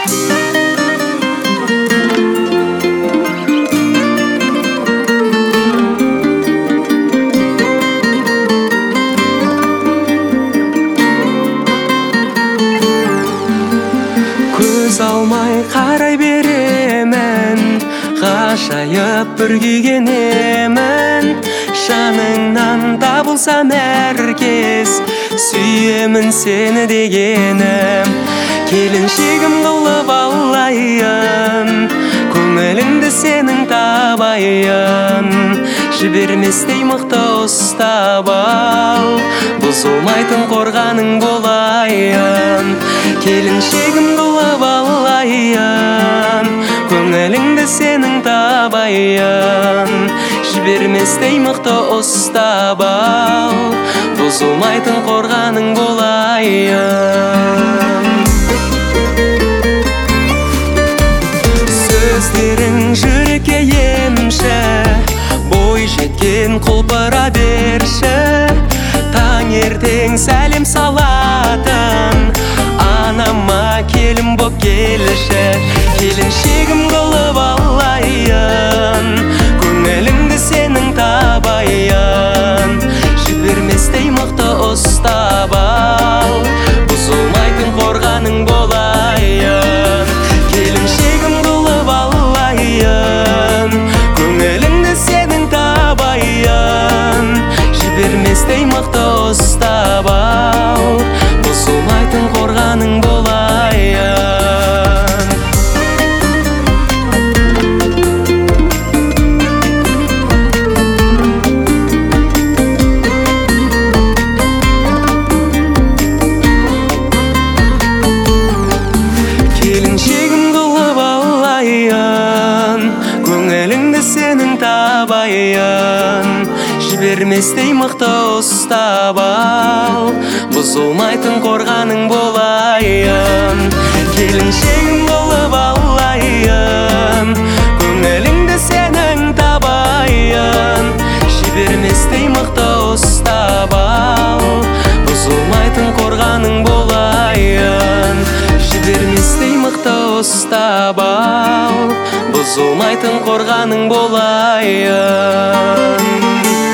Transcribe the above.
Көз алмай қарай беремін, ғажайып бір күйгенемін. Жаныңнан табылсам әркез, сүйемін сені дегенім. Келіншегім қылып алайын, көңіліңді сенің табайын. Жіберместей мықты ұстап ал, бұзылмайтын қорғаның болайын. Келіншегім қылып алайын, көңіліңді сенің табайын. Жіберместей мықты ұстап ал, бұзылмайтын қорғаның болайын. Сөздерің жүрекке емші, бой жеткен құлпыра берші. Таңертең сәлем салатын, анама келін боп келші. Келіншегім қылып алайын, көңіліңді сенің табайын. Жіберместей мықты ұстап ал, бұзылмайтын қорғаның болайын. Келіншегім қылып алайын, көңіліңді сенің табайын. Жіберместей мықты ұстап ал, бұзылмайтын қорғаның болайын. Келіншегім қылып алайын, көңіліңді сенің табайын. Жіберместей мықты ұстап ал, бұзылмайтын қорғаның болайын. Келіншегім қылып алайын, көңіліңді сенің табайын. Жіберместей мықты ұстап ал, бұзылмайтын қорғаның болайын. Жіберместей мықты ұстап ал, бұзылмайтын қорғаның болайын.